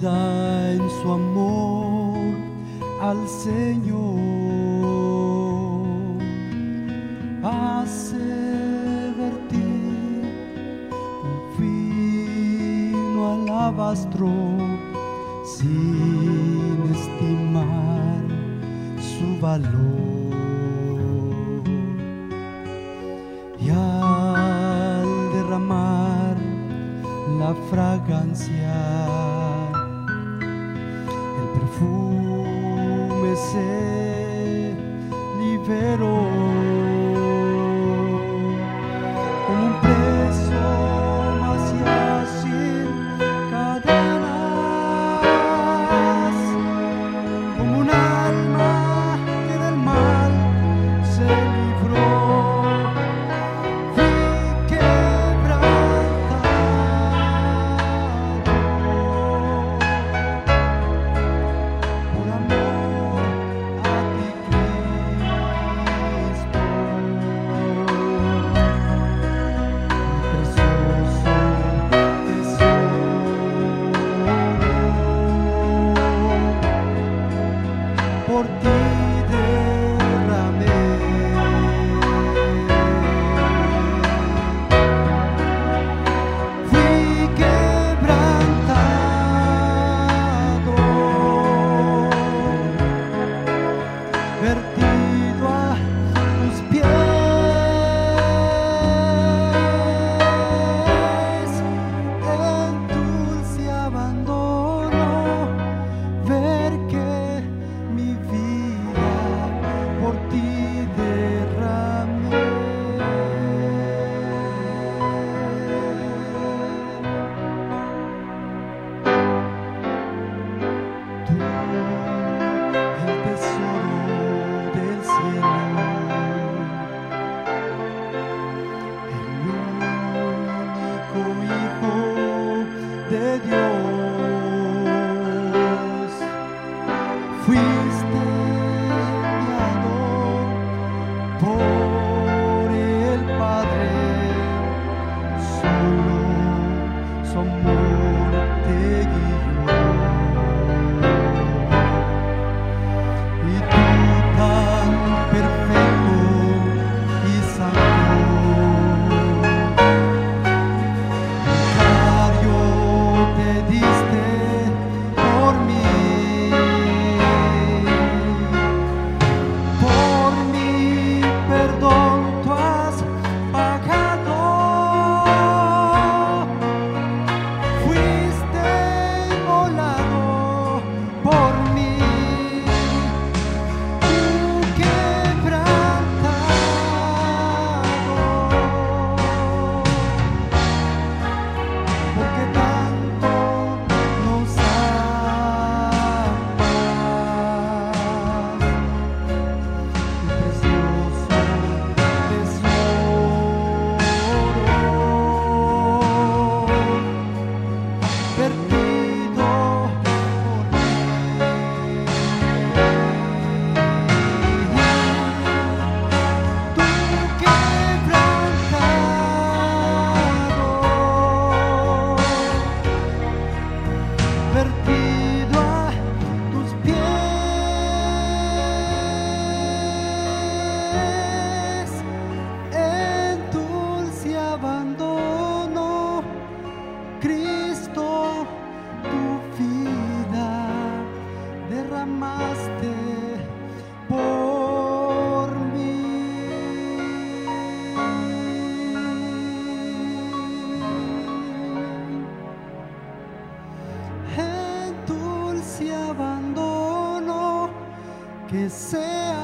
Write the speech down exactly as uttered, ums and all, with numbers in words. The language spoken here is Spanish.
vida en su amor al Señor. Hace vertir un fino alabastro sin estimar su valor, y al derramar la fragancia, el perfume se liberó. Como un preso más ya sin cadenas, como un alma que del mal se libró. Fui quebrantado por amor a ti, Cristo. Precioso tesoro, por ti derramé. Fui quebrantado, vertido a tus pies, en dulce abandono, ver que mi vida por ti derramé. Tú, el tesoro del cielo, el único Hijo de Dios, fuiste enviado por el Padre, solo su amor te guió. Y tú tan perfecto y santo, vicario te diste por mí, por mi perdón tú has pagado. Fuiste inmolado por mí, tú quebrantado, porque tanto nos amas. Tu precioso tesoro, vertido por mí. Tú quebrantado, vertido a tus pies, en dulce abandono, Cristo, tu vida derramaste por mí. En dulce abandono, que sea